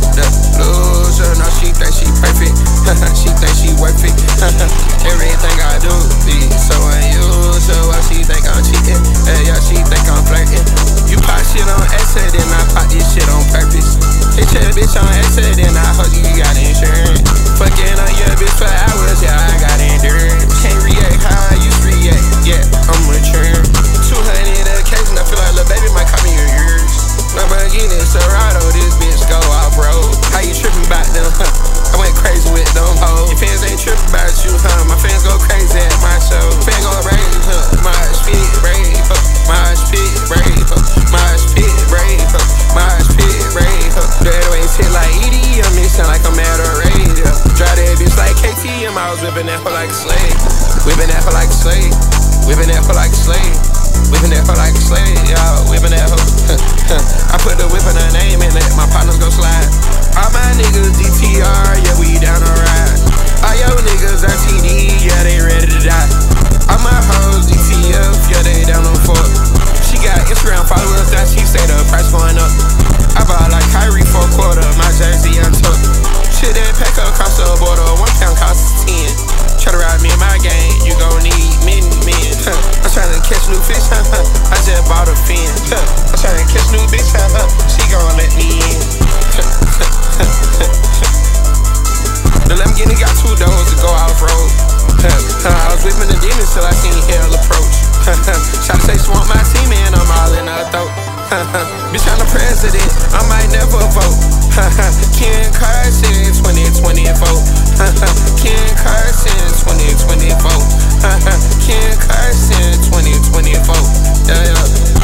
The loser, no, she think she perfect. She think she worth it. Everything I do be so unusual. She think I'm cheating. Yeah, she think I'm flirting. You pop shit on accident, then I pop this shit on purpose. Hit your bitch on accident, then I hope you got insurance. Fucking on your bitch for hours, yeah, I got endurance. Can't react how I used to react, yeah, I'm maturing. 200 occasion, I feel like little baby might call me your ears. Lamborghini Serato, this bitch go off road. How you tripping about them, I went crazy with them hoes. Your fans ain't tripping about you, my fans go crazy at my show. Fans go brave, my spit brave, my spit brave, my spit brave, my spit brave. That way shit like EDM, it sound like I'm at a radio. Drive that bitch like KTM, I was whipping that hoe like a slave. Whipping that hoe like a slave. Whipping that hoe like a slave. Whipping that hoe like a slave, y'all. Whipping that hoe. I put the whip in her name and let my partners go slide. All my niggas DTR, yeah, we down to ride. All your niggas RTD, yeah, they ready to die. All my hoes DTF, yeah, they down on fuck. She got Instagram followers, that she say the price going up. I bought like Kyrie for a quarter, my jersey untucked. Shit that pack across the border, 1 pound costs 10. Try to ride me in my game, you gon' need many men. I'm tryna catch new fish, I just bought a fin. I'm tryna catch new bitch, she gon' let me in. The Lamborghini got 2 doors to go off-road. I was whipping the demons till I seen hell approach. Try to say she want my team and I'm all in her throat. Bitch, I'm the president, I might never vote. Ken Carson 2024. Ken Carson 2024. Ken Carson 2024. Yeah, yeah.